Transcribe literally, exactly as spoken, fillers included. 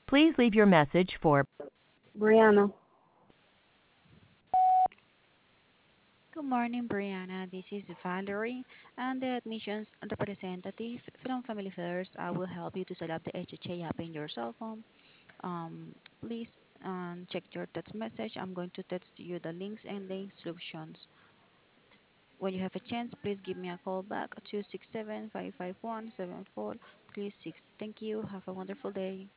Please leave your message for Brianna. Good morning, Brianna. This is Valerie, and the admissions representative from Family Affairs. I will help you to set up the H H A app in your cell phone. Um, please um, check your text message. I'm going to text you the links and the instructions. When you have a chance, please give me a call back at two six seven, five five one, seven four three six. Thank you. Have a wonderful day.